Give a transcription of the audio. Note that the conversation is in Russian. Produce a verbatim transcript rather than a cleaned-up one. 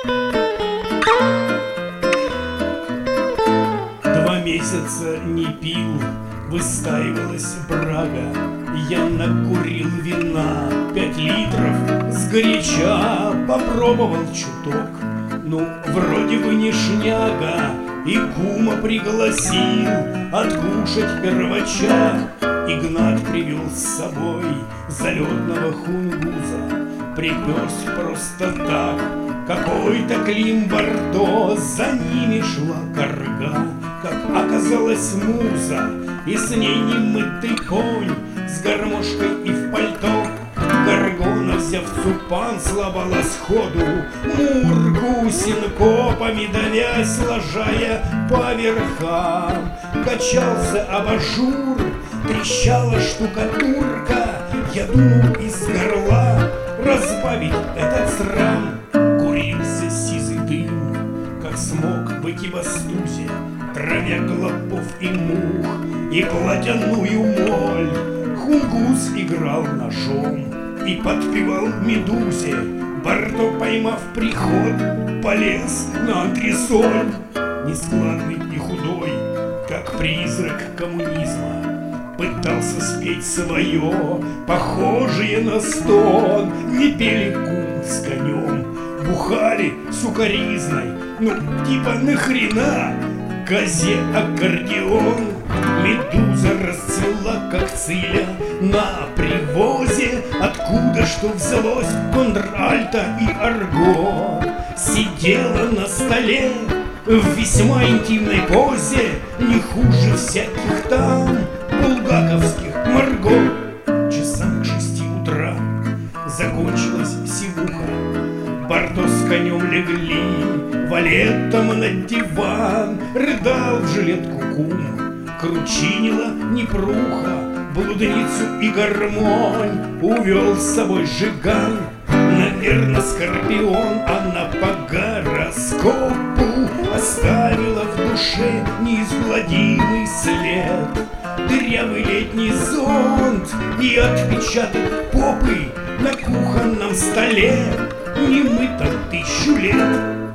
Два месяца не пил, выстаивалась брага. Я накурил вина пять литров сгоряча, попробовал чуток, ну, вроде бы не шняга, и кума пригласил откушать первача. Игнат привел с собой залетного хунгуза, припёс просто так какой-то Клим Барто. За ними шла карга, как оказалась муза, и с ней немытый конь с гармошкой и в пальто. Горгона, взяв цупан, слабала сходу, Мургу синкопами давясь, ложая по верхам. Качался абажур, трещала штукатурка. Я думал из горла разбавить этот срам. Курился сизый дым, как смог в экибастузе, травя клопов и мух и платяную моль. Хунгус играл ножом и подпевал медузе. Барто, поймав приход, полез на антресоль. Нескладный и худой, как призрак коммунизма, пытался спеть свое, похожее на стон. Не пели кум с конем, бухали сукаризной, ну типа нахрена козе аккордеон. Медуза расцвела, как циля на привозе, откуда что взялось контральто и арго. Сидела на столе в весьма интимной позе, не хуже всяких там булгаковских Марго. Часам к шести утра закончилась сивуха. Барто с конем легли валетом на диван. Рыдал в жилетку кум, кручинила непруха. Блудницу и гармонь увел с собой Жиган. Наверно, скорпион она по гороскопу оставила в душе неизгладимый след. Дырявый летний зонт и отпечаток попы на кухонном столе, немытом тысячу лет.